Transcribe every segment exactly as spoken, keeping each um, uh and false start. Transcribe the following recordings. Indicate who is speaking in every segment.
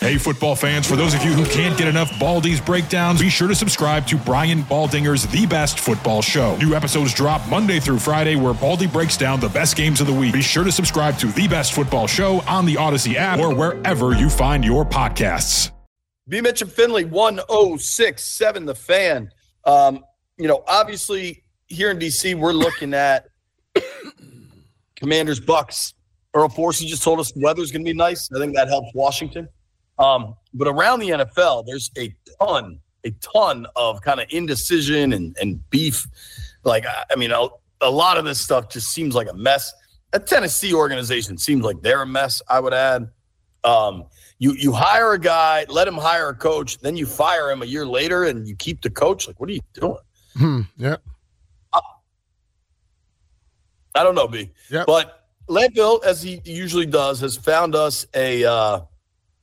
Speaker 1: Hey, football fans, for those of you who can't get enough Baldy's breakdowns, be sure to subscribe to Brian Baldinger's The Best Football Show. New episodes drop Monday through Friday, where Baldy breaks down the best games of the week. Be sure to subscribe to The Best Football Show on the Odyssey app or wherever you find your podcasts.
Speaker 2: B. Mitch and Finley, one oh six point seven The Fan. Um, you know, obviously, here in D C, we're looking at Commanders Bucks. Earl Forsey just told us the weather's going to be nice. I think that helps Washington. Um, but around the N F L, there's a ton, a ton of kind of indecision and, and beef. Like, I mean, a, a lot of this stuff just seems like a mess. A Tennessee organization seems like they're a mess, I would add. Um, you you hire a guy, let him hire a coach, then you fire him a year later and you keep the coach. Like, what are you doing?
Speaker 3: Hmm, yeah.
Speaker 2: I, I don't know, B.
Speaker 3: Yep.
Speaker 2: But Landville, as he usually does, has found us a uh, –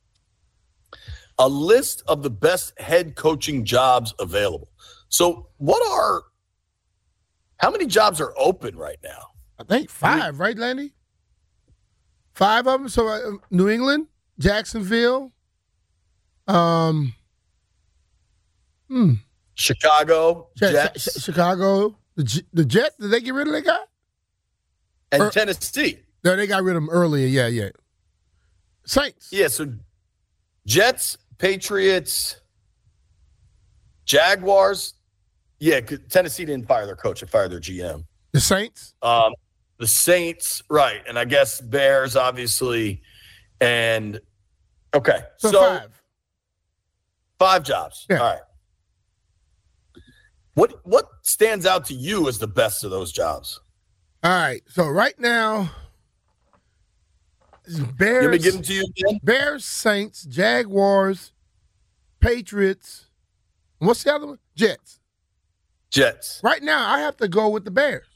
Speaker 2: a list of the best head coaching jobs available. So what are – how many jobs are open right now?
Speaker 3: I think five, right, Landy? Five of them. So uh, New England, Jacksonville, um, hmm.
Speaker 2: Chicago,
Speaker 3: Ch-
Speaker 2: Jets.
Speaker 3: Ch- Chicago, the, J- the Jets, did they get rid of that guy?
Speaker 2: And
Speaker 3: or,
Speaker 2: Tennessee.
Speaker 3: No, they got rid of him earlier. Yeah, yeah. Saints.
Speaker 2: Yeah, so Jets, Patriots, Jaguars. Yeah, Tennessee didn't fire their coach. They fired their G M.
Speaker 3: The Saints?
Speaker 2: Um, the Saints, right. And I guess Bears, obviously. And, okay.
Speaker 3: So,
Speaker 2: so
Speaker 3: five.
Speaker 2: Five jobs.
Speaker 3: Yeah.
Speaker 2: All right. What What stands out to you as the best of those jobs?
Speaker 3: All right. So right now, Bears.
Speaker 2: Let me give them to you again.
Speaker 3: Bears, Saints, Jaguars, Patriots. What's the other one? Jets.
Speaker 2: Jets.
Speaker 3: Right now, I have to go with the Bears.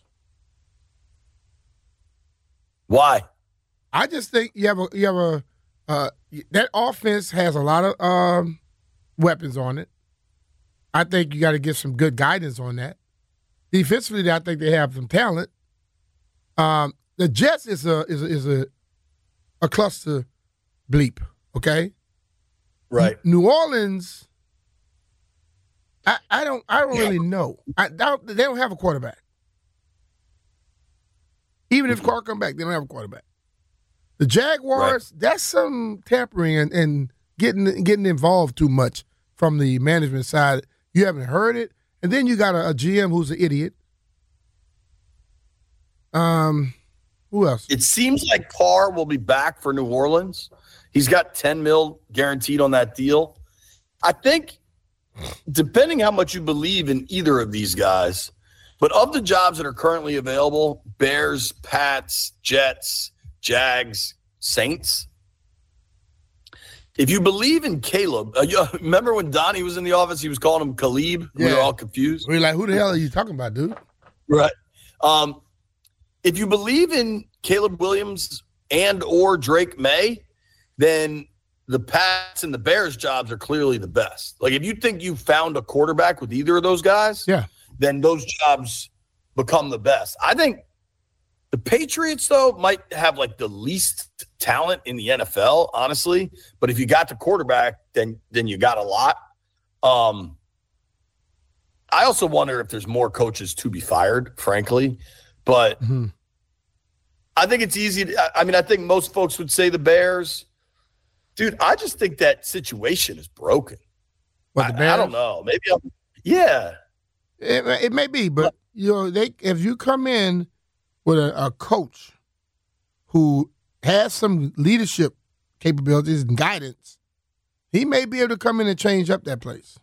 Speaker 2: Why?
Speaker 3: I just think you have a you have a uh, that offense has a lot of um, weapons on it. I think you got to get some good guidance on that. Defensively, I think they have some talent. Um, the Jets is a is a, is a a cluster bleep. Okay,
Speaker 2: right.
Speaker 3: New Orleans. I, I don't I don't really know. I don't, they don't have a quarterback. Even if Carr come back, they don't have a quarterback. The Jaguars, right. That's some tampering and, and getting getting involved too much from the management side. You haven't heard it, and then you got a, a G M who's an idiot. Um, who else?
Speaker 2: It seems like Carr will be back for New Orleans. He's got ten mil guaranteed on that deal. I think, depending how much you believe in either of these guys, but of the jobs that are currently available, Bears, Pats, Jets, Jags, Saints. If you believe in Caleb, uh, you, remember when Donnie was in the office, he was calling him Caleb? Yeah. We were all confused.
Speaker 3: We were like, who the hell are you talking about, dude?
Speaker 2: Right. Um, if you believe in Caleb Williams and or Drake May, then the Pats and the Bears jobs are clearly the best. Like, if you think you found a quarterback with either of those guys,
Speaker 3: yeah,
Speaker 2: then those jobs become the best. I think the Patriots, though, might have, like, the least talent in the N F L, honestly. But if you got the quarterback, then then you got a lot. Um, I also wonder if there's more coaches to be fired, frankly. But mm-hmm. I think it's easy. To, I mean, I think most folks would say the Bears. Dude, I just think that situation is broken.
Speaker 3: What, the Bears?
Speaker 2: I, I don't know. Maybe I'm – yeah.
Speaker 3: It, it may be, but, you know, they if you come in – with a, a coach who has some leadership capabilities and guidance, he may be able to come in and change up that place.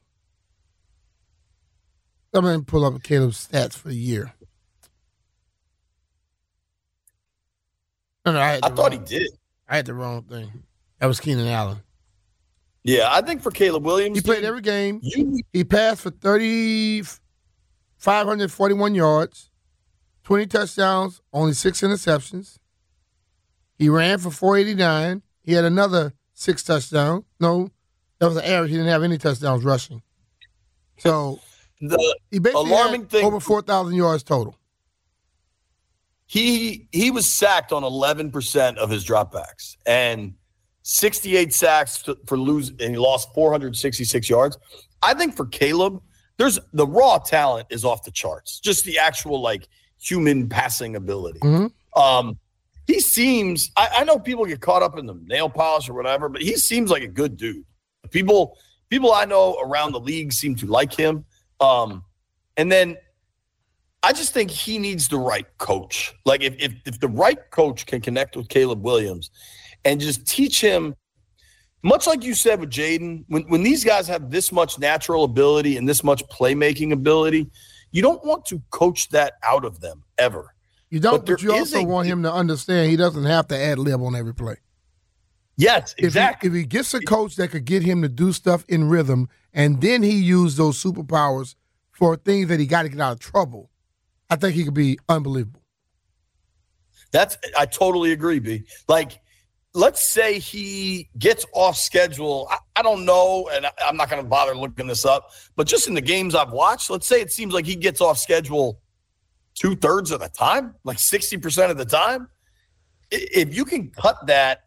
Speaker 3: I'm going to pull up Caleb's stats for the year. No, no, I, had
Speaker 2: I thought
Speaker 3: wrong,
Speaker 2: he did.
Speaker 3: I had the wrong thing. That was Keenan Allen.
Speaker 2: Yeah, I think for Caleb Williams.
Speaker 3: He played every game.
Speaker 2: You,
Speaker 3: he passed for thirty, five hundred forty-one yards. twenty touchdowns, only six interceptions. He ran for four eighty-nine. He had another six touchdowns. No, that was an average. He didn't have any touchdowns rushing. So
Speaker 2: the
Speaker 3: he basically
Speaker 2: alarming
Speaker 3: had
Speaker 2: thing,
Speaker 3: over four thousand yards total.
Speaker 2: He he was sacked on eleven percent of his dropbacks. And sixty-eight sacks to, for lose, and he lost four hundred sixty-six yards. I think for Caleb, there's the raw talent is off the charts. Just the actual like human passing ability.
Speaker 3: Mm-hmm.
Speaker 2: Um, he seems. I, I know people get caught up in the nail polish or whatever, but he seems like a good dude. People, people I know around the league seem to like him. Um, and then I just think he needs the right coach. Like if if if the right coach can connect with Caleb Williams and just teach him. Much like you said with Jaden, when, when these guys have this much natural ability and this much playmaking ability, you don't want to coach that out of them ever.
Speaker 3: You don't, but,
Speaker 2: but
Speaker 3: you also
Speaker 2: a,
Speaker 3: want him to understand he doesn't have to ad lib on every play.
Speaker 2: Yes, exactly.
Speaker 3: If he, if he gets a coach that could get him to do stuff in rhythm, and then he used those superpowers for things that he got to get out of trouble, I think he could be unbelievable.
Speaker 2: That's I totally agree, B. Like, let's say he gets off schedule. I, I don't know, and I, I'm not going to bother looking this up, but just in the games I've watched, let's say it seems like he gets off schedule two-thirds of the time, like sixty percent of the time. If you can cut that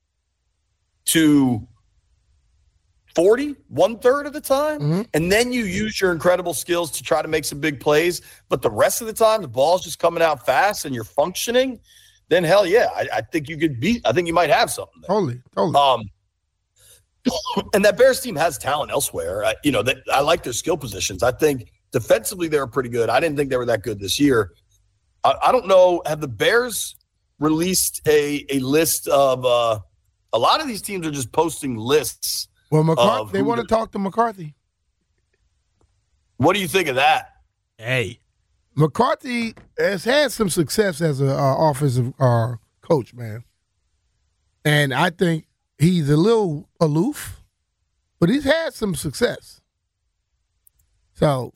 Speaker 2: to forty, one-third of the time, mm-hmm. and then you use your incredible skills to try to make some big plays, but the rest of the time the ball's just coming out fast and you're functioning – then hell yeah, I, I think you could beat. I think you might have something there.
Speaker 3: Totally, totally.
Speaker 2: Um, and that Bears team has talent elsewhere. I, you know, that I like their skill positions. I think defensively they were pretty good. I didn't think they were that good this year. I, I don't know. Have the Bears released a a list of? Uh, a lot of these teams are just posting lists.
Speaker 3: Well, McCarthy, they want to talk to McCarthy.
Speaker 2: What do you think of that?
Speaker 3: Hey. McCarthy has had some success as an uh, offensive uh, coach, man. And I think he's a little aloof, but he's had some success. So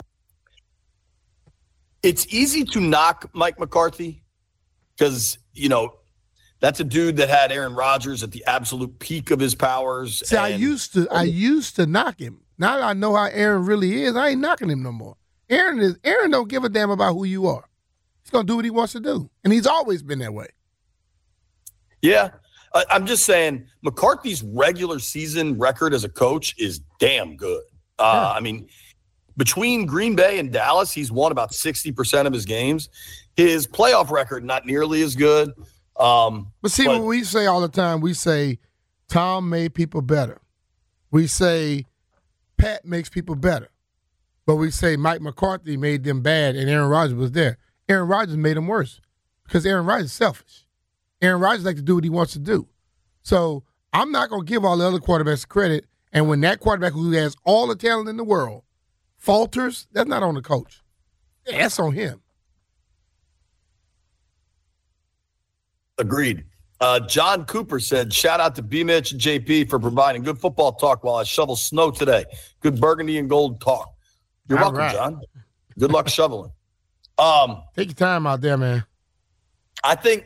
Speaker 2: it's easy to knock Mike McCarthy because, you know, that's a dude that had Aaron Rodgers at the absolute peak of his powers.
Speaker 3: See,
Speaker 2: and-
Speaker 3: I used to I used to knock him. Now that I know how Aaron really is, I ain't knocking him no more. Aaron is Aaron don't give a damn about who you are. He's gonna do what he wants to do, and he's always been that way.
Speaker 2: Yeah, I, I'm just saying McCarthy's regular season record as a coach is damn good. Uh, yeah. I mean, between Green Bay and Dallas, he's won about sixty percent of his games. His playoff record not nearly as good. Um,
Speaker 3: but see, but, what we say all the time, we say Tom made people better. We say Pat makes people better. But we say Mike McCarthy made them bad and Aaron Rodgers was there. Aaron Rodgers made them worse because Aaron Rodgers is selfish. Aaron Rodgers likes to do what he wants to do. So I'm not going to give all the other quarterbacks credit. And when that quarterback who has all the talent in the world falters, that's not on the coach. That's on him.
Speaker 2: Agreed. Uh, John Cooper said, shout out to B. Mitch and J P for providing good football talk while I shovel snow today. Good burgundy and gold talk. You're All welcome, right. John. Good luck shoveling. Um,
Speaker 3: Take your time out there, man.
Speaker 2: I think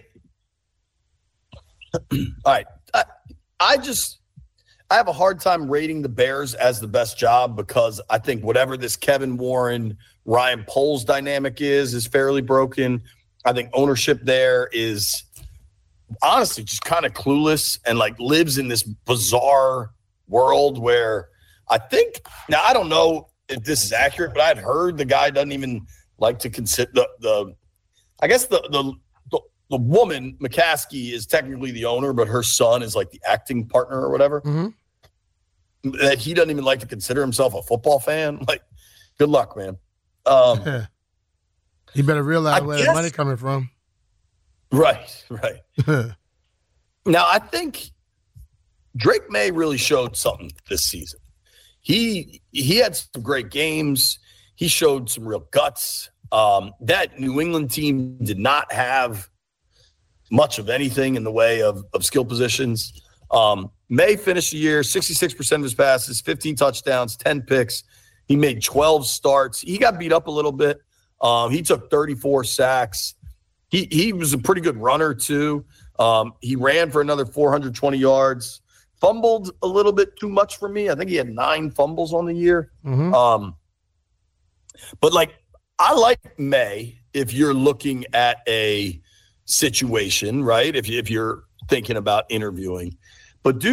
Speaker 2: – all right. I, I just – I have a hard time rating the Bears as the best job because I think whatever this Kevin Warren, Ryan Poles dynamic is, is fairly broken. I think ownership there is honestly just kind of clueless and like lives in this bizarre world where I think – now I don't know – if this is accurate, but I'd heard the guy doesn't even like to consider the, the I guess the, the the the woman, McCaskey, is technically the owner, but her son is like the acting partner or whatever.
Speaker 3: Mm-hmm.
Speaker 2: That he doesn't even like to consider himself a football fan. Like, good luck, man. Um,
Speaker 3: you better realize
Speaker 2: I
Speaker 3: where
Speaker 2: guess,
Speaker 3: the money coming from.
Speaker 2: Right, right. Now, I think Drake May really showed something this season. He he had some great games. He showed some real guts. Um, that New England team did not have much of anything in the way of, of skill positions. Um, May finished the year, sixty-six percent of his passes, fifteen touchdowns, ten picks. He made twelve starts. He got beat up a little bit. Um, he took thirty-four sacks. He he was a pretty good runner, too. Um, he ran for another four hundred twenty yards. Fumbled a little bit too much for me. I think he had nine fumbles on the year.
Speaker 3: Mm-hmm.
Speaker 2: Um, but, like, I like May if you're looking at a situation, right, if, you, if you're thinking about interviewing. But, dude,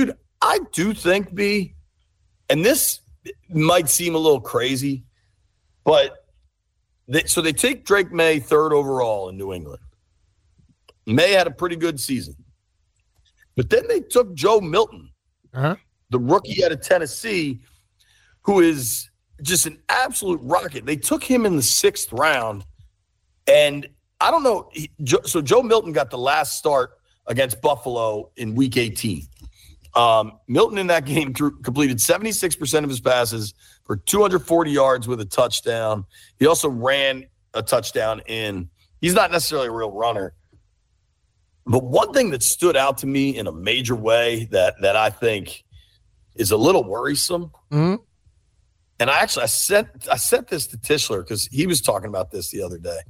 Speaker 2: I do think, B, and this might seem a little crazy, but they, so they take Drake May third overall in New England. May had a pretty good season. But then they took Joe Milton, uh-huh. the rookie out of Tennessee, who is just an absolute rocket. They took him in the sixth round, and I don't know. He, so Joe Milton got the last start against Buffalo in Week eighteen. Um, Milton in that game threw, completed seventy-six percent of his passes for two hundred forty yards with a touchdown. He also ran a touchdown in. He's not necessarily a real runner. But one thing that stood out to me in a major way that that I think is a little worrisome, mm-hmm. and I actually I sent I sent this to Tischler because he was talking about this the other day.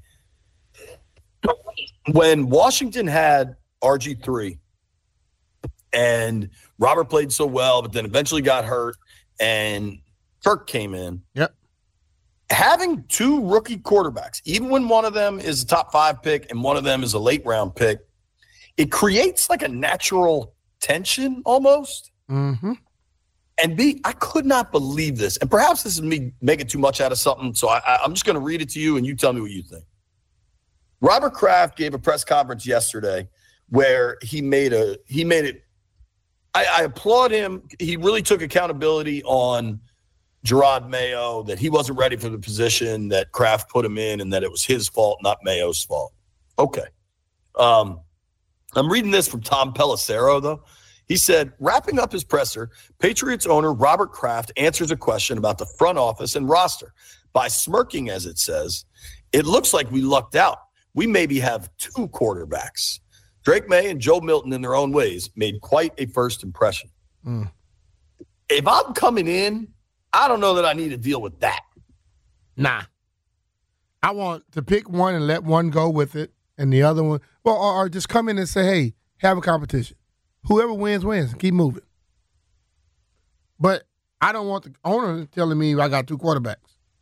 Speaker 2: When Washington had R G three and Robert played so well, but then eventually got hurt, and Kirk came in.
Speaker 3: Yep.
Speaker 2: Having two rookie quarterbacks, even when one of them is a top five pick and one of them is a late round pick, it creates like a natural tension almost.
Speaker 3: Mm-hmm.
Speaker 2: And B, I could not believe this. And perhaps this is me making too much out of something, so I, I, I'm just going to read it to you and you tell me what you think. Robert Kraft gave a press conference yesterday where he made a he made it. I, I applaud him. He really took accountability on Gerard Mayo, that he wasn't ready for the position that Kraft put him in and that it was his fault, not Mayo's fault. Okay. Um, I'm reading this from Tom Pelissero, though. He said, wrapping up his presser, Patriots owner Robert Kraft answers a question about the front office and roster by smirking, as it says, "It looks like we lucked out. We maybe have two quarterbacks." Drake May and Joe Milton, in their own ways, made quite a first impression. Mm. If I'm coming in, I don't know that I need to deal with that.
Speaker 3: Nah. I want to pick one and let one go with it, and the other one, well, or, or just come in and say, hey, have a competition. Whoever wins, wins. Keep moving. But I don't want the owner telling me I got two quarterbacks.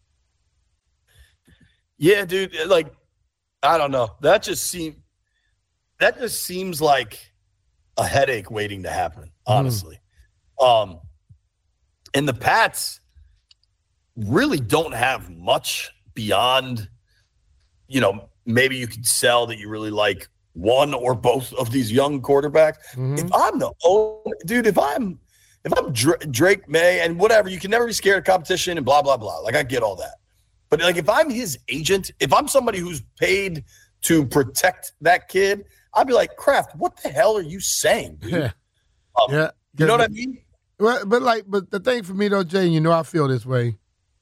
Speaker 2: Yeah, dude, like, I don't know. That just seems that just seems like a headache waiting to happen, honestly. Mm. Um, and the Pats really don't have much beyond, you know, maybe you could sell that you really like one or both of these young quarterbacks. Mm-hmm. If I'm the owner, dude, if I'm if I'm Dr- Drake May and whatever, you can never be scared of competition and blah, blah, blah. Like, I get all that. But, like, if I'm his agent, if I'm somebody who's paid to protect that kid, I'd be like, Kraft, what the hell are you saying, dude?
Speaker 3: Yeah.
Speaker 2: Um,
Speaker 3: yeah.
Speaker 2: You know what I mean?
Speaker 3: Well, but, like, but the thing for me, though, Jay, you know I feel this way.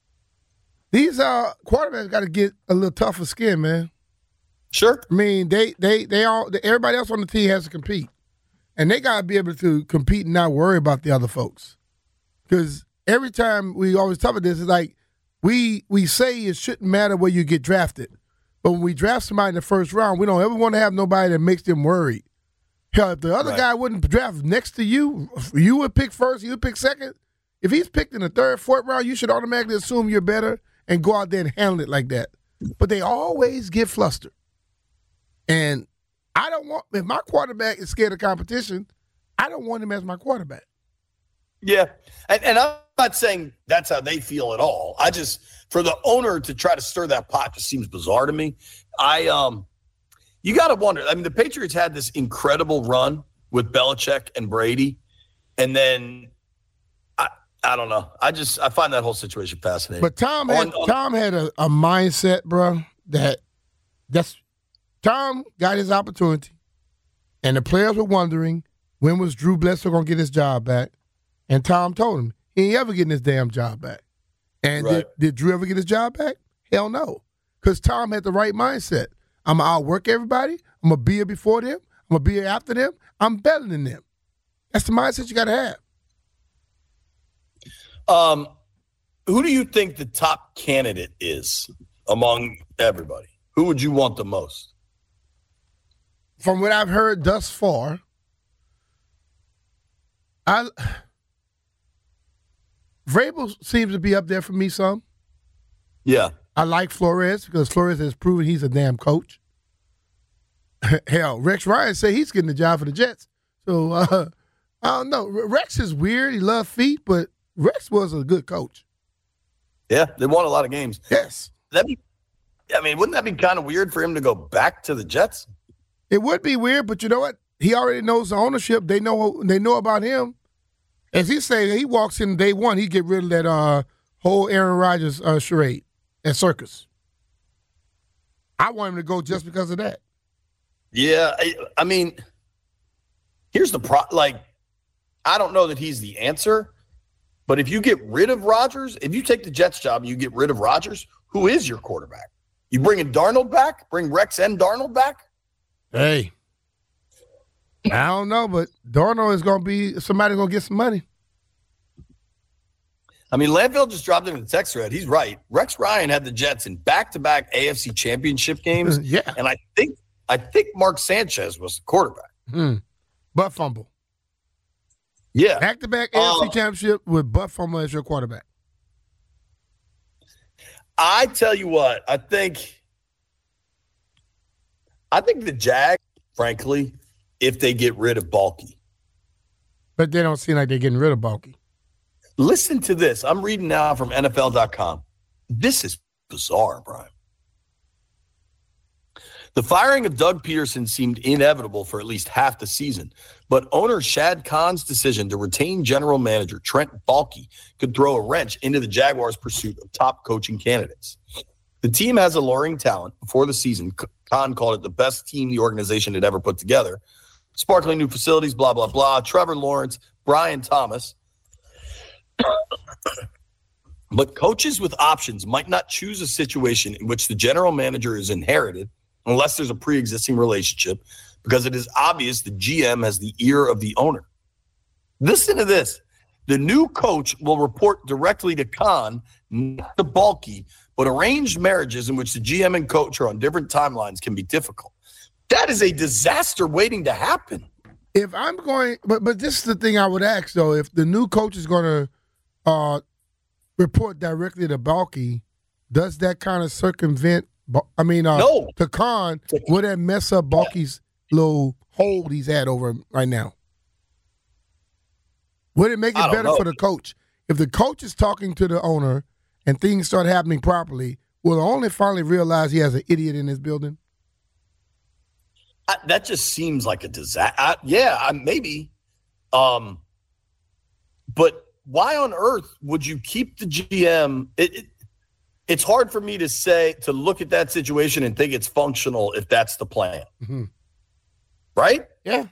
Speaker 3: These uh, quarterbacks got to get a little tougher skin, man.
Speaker 2: Sure.
Speaker 3: I mean, they, they, they all, everybody else on the team has to compete. And they got to be able to compete and not worry about the other folks. Because every time we always talk about this, it's like, We we say it shouldn't matter where you get drafted. But when we draft somebody in the first round, we don't ever want to have nobody that makes them worried. Hell, if the other right. guy wouldn't draft next to you, you would pick first, you would pick second. If he's picked in the third, fourth round, you should automatically assume you're better and go out there and handle it like that. But they always get flustered. And I don't want, if my quarterback is scared of competition, I don't want him as my quarterback.
Speaker 2: Yeah, and, and I'm not saying that's how they feel at all. I just, for the owner to try to stir that pot just seems bizarre to me. I, um, you got to wonder. I mean, the Patriots had this incredible run with Belichick and Brady, and then I, I don't know. I just, I find that whole situation fascinating.
Speaker 3: But Tom had, on, on, Tom had a, a mindset, bro, that that's Tom got his opportunity, and the players were wondering when was Drew Bledsoe going to get his job back. And Tom told him he ain't ever getting his damn job back. And right. did, did Drew ever get his job back? Hell no. Because Tom had the right mindset. I'm going to outwork everybody. I'm going to be here before them. I'm going to be here after them. I'm better than them. That's the mindset you got to have.
Speaker 2: Um, who do you think the top candidate is among everybody? Who would you want the most?
Speaker 3: From what I've heard thus far, I... Vrabel seems to be up there for me some.
Speaker 2: Yeah.
Speaker 3: I like Flores because Flores has proven he's a damn coach. Hell, Rex Ryan said he's getting the job for the Jets. So uh, I don't know. Rex is weird. He loves feet, but Rex was a good coach.
Speaker 2: Yeah, they won a lot of games.
Speaker 3: Yes.
Speaker 2: That'd be, I mean, wouldn't that be kind of weird for him to go back to the Jets?
Speaker 3: It would be weird, but you know what? He already knows the ownership. They know they know about him. As he say, he walks in day one, he get rid of that uh, whole Aaron Rodgers uh, charade and circus. I want him to go just because of that.
Speaker 2: Yeah, I, I mean, here's the pro. Like, I don't know that he's the answer, but if you get rid of Rodgers, if you take the Jets job and you get rid of Rodgers, who is your quarterback? You bring in Darnold back? Bring Rex and Darnold back?
Speaker 3: Hey, I don't know, but Darnold is going to be somebody going to get some money.
Speaker 2: I mean, Landfill just dropped in the text thread. He's right. Rex Ryan had the Jets in back-to-back A F C championship games.
Speaker 3: Yeah.
Speaker 2: And I think I think Mark Sanchez was the quarterback.
Speaker 3: Hmm. Butt fumble.
Speaker 2: Yeah.
Speaker 3: Back-to-back A F C uh, championship with butt fumble as your quarterback.
Speaker 2: I tell you what, I think I think the Jags, frankly, if they get rid of Balky.
Speaker 3: But they don't seem like they're getting rid of Balky.
Speaker 2: Listen to this. I'm reading now from N F L dot com. This is bizarre, Brian. The firing of Doug Peterson seemed inevitable for at least half the season, but owner Shad Khan's decision to retain general manager Trent Baalke could throw a wrench into the Jaguars' pursuit of top coaching candidates. The team has alluring talent. Before the season, Khan called it the best team the organization had ever put together. Sparkling new facilities, blah, blah, blah. Trevor Lawrence, Brian Thomas. But coaches with options might not choose a situation in which the general manager is inherited unless there's a pre-existing relationship, because it is obvious the G M has the ear of the owner. Listen to this. The new coach will report directly to Khan, not to Baalke, but arranged marriages in which the G M and coach are on different timelines can be difficult. That is a disaster waiting to happen.
Speaker 3: If I'm going, but but this is the thing I would ask, though. If the new coach is going to uh, report directly to Baalke, does that kind of circumvent, I mean, uh,
Speaker 2: no.
Speaker 3: to Khan, would that mess up Balky's yeah. little hold he's had over him right now? Would it make it better
Speaker 2: know.
Speaker 3: for the coach? If the coach is talking to the owner and things start happening properly, will the owner finally realize he has an idiot in his building?
Speaker 2: I, that just seems like a disaster. I, yeah, I, maybe. Um, but why on earth would you keep the G M? It, it, it's hard for me to say, to look at that situation and think it's functional if that's the plan.
Speaker 3: Mm-hmm.
Speaker 2: Right?
Speaker 3: Yeah.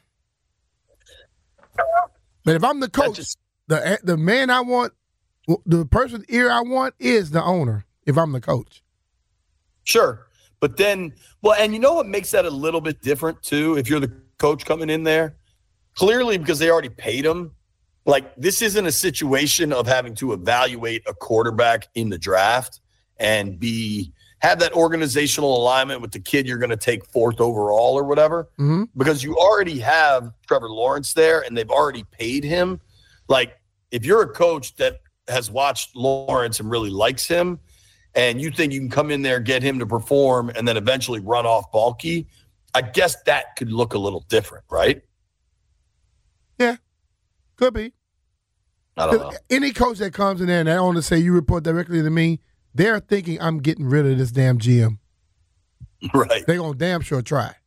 Speaker 3: But if I'm the coach, just, the the man I want, the person's ear I want is the owner, if I'm the coach.
Speaker 2: Sure. But then, well, and you know what makes that a little bit different, too, if you're the coach coming in there? Clearly, because they already paid him. Like, this isn't a situation of having to evaluate a quarterback in the draft and be have that organizational alignment with the kid you're going to take fourth overall or whatever,
Speaker 3: mm-hmm.
Speaker 2: because you already have Trevor Lawrence there and they've already paid him. Like, if you're a coach that has watched Lawrence and really likes him, and you think you can come in there, get him to perform, and then eventually run off Baalke, I guess that could look a little different, right?
Speaker 3: Yeah, could be.
Speaker 2: I don't know.
Speaker 3: Any coach that comes in there and that owner say you report directly to me, they're thinking I'm getting rid of this damn G M.
Speaker 2: Right.
Speaker 3: They're going to damn sure try.